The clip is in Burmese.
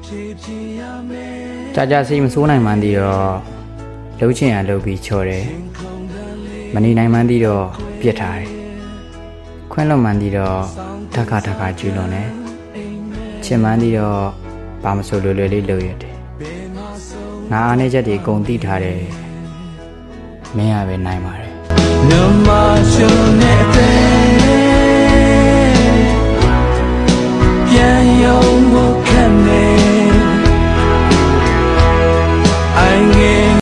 ကြာကြာစီမစိုးနိုင်မှန်းသေးတော့လှုပ်ချင်ရလှုပ်ပြီးချော်တယ်မနေနိုင်မှန်းသေးတော့ပြစ်ထားတယ်ခွင့်လွတ်မှန်းသေးတော့ထခကျူးလွန်တယ်ချင်မှန်းသေးတော့ဘာမဆိုလွယ်လွယ်လေးလုပ်ရတယ်ငါအားနေချက်တွေအကုန်သိထားတယ်မင်းရပဲနိုင်ပါတယ်